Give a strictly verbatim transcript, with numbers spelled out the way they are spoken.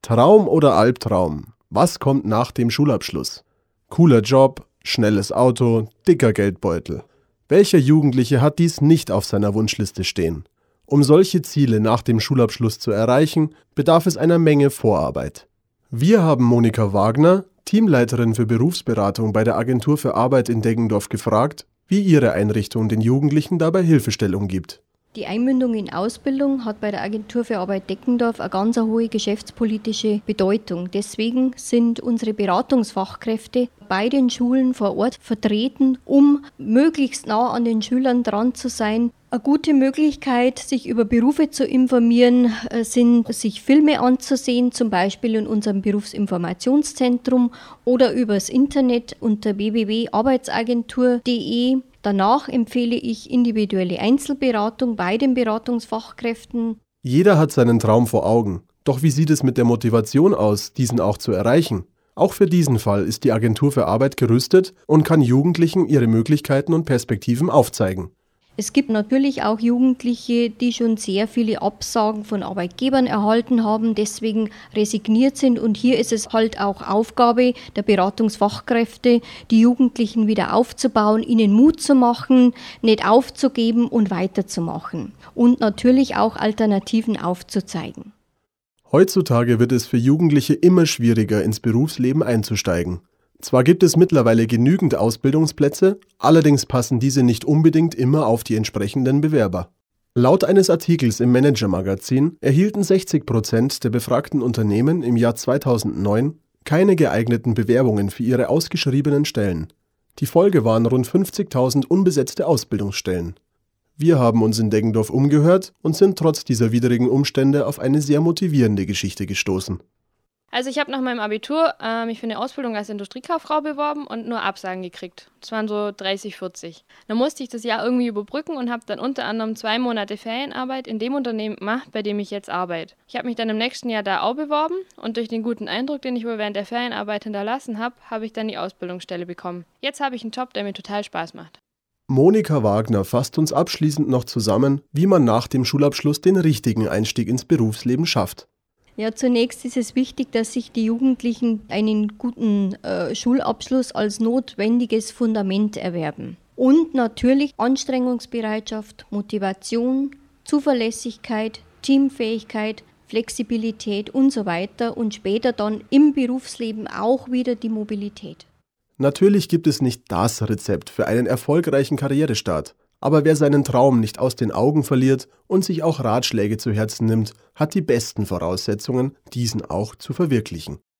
Traum oder Albtraum? Was kommt nach dem Schulabschluss? Cooler Job, schnelles Auto, dicker Geldbeutel. Welcher Jugendliche hat dies nicht auf seiner Wunschliste stehen? Um solche Ziele nach dem Schulabschluss zu erreichen, bedarf es einer Menge Vorarbeit. Wir haben Monika Wagner, Teamleiterin für Berufsberatung bei der Agentur für Arbeit in Deggendorf, gefragt, wie ihre Einrichtung den Jugendlichen dabei Hilfestellung gibt. Die Einmündung in Ausbildung hat bei der Agentur für Arbeit Deggendorf eine ganz hohe geschäftspolitische Bedeutung. Deswegen sind unsere Beratungsfachkräfte bei den Schulen vor Ort vertreten, um möglichst nah an den Schülern dran zu sein. Eine gute Möglichkeit, sich über Berufe zu informieren, sind, sich Filme anzusehen, zum Beispiel in unserem Berufsinformationszentrum oder übers Internet unter w w w punkt arbeitsagentur punkt d e. Danach empfehle ich individuelle Einzelberatung bei den Beratungsfachkräften. Jeder hat seinen Traum vor Augen. Doch wie sieht es mit der Motivation aus, diesen auch zu erreichen? Auch für diesen Fall ist die Agentur für Arbeit gerüstet und kann Jugendlichen ihre Möglichkeiten und Perspektiven aufzeigen. Es gibt natürlich auch Jugendliche, die schon sehr viele Absagen von Arbeitgebern erhalten haben, deswegen resigniert sind. Und hier ist es halt auch Aufgabe der Beratungsfachkräfte, die Jugendlichen wieder aufzubauen, ihnen Mut zu machen, nicht aufzugeben und weiterzumachen. Und natürlich auch Alternativen aufzuzeigen. Heutzutage wird es für Jugendliche immer schwieriger, ins Berufsleben einzusteigen. Zwar gibt es mittlerweile genügend Ausbildungsplätze, allerdings passen diese nicht unbedingt immer auf die entsprechenden Bewerber. Laut eines Artikels im Manager-Magazin erhielten sechzig Prozent der befragten Unternehmen im Jahr zweitausendneun keine geeigneten Bewerbungen für ihre ausgeschriebenen Stellen. Die Folge waren rund fünfzigtausend unbesetzte Ausbildungsstellen. Wir haben uns in Deggendorf umgehört und sind trotz dieser widrigen Umstände auf eine sehr motivierende Geschichte gestoßen. Also ich habe nach meinem Abitur äh, mich für eine Ausbildung als Industriekauffrau beworben und nur Absagen gekriegt. Das waren so dreißig, vierzig. Dann musste ich das Jahr irgendwie überbrücken und habe dann unter anderem zwei Monate Ferienarbeit in dem Unternehmen gemacht, bei dem ich jetzt arbeite. Ich habe mich dann im nächsten Jahr da auch beworben und durch den guten Eindruck, den ich wohl während der Ferienarbeit hinterlassen habe, habe ich dann die Ausbildungsstelle bekommen. Jetzt habe ich einen Job, der mir total Spaß macht. Monika Wagner fasst uns abschließend noch zusammen, wie man nach dem Schulabschluss den richtigen Einstieg ins Berufsleben schafft. Ja, zunächst ist es wichtig, dass sich die Jugendlichen einen guten äh, Schulabschluss als notwendiges Fundament erwerben. Und natürlich Anstrengungsbereitschaft, Motivation, Zuverlässigkeit, Teamfähigkeit, Flexibilität und so weiter und später dann im Berufsleben auch wieder die Mobilität. Natürlich gibt es nicht das Rezept für einen erfolgreichen Karrierestart. Aber wer seinen Traum nicht aus den Augen verliert und sich auch Ratschläge zu Herzen nimmt, hat die besten Voraussetzungen, diesen auch zu verwirklichen.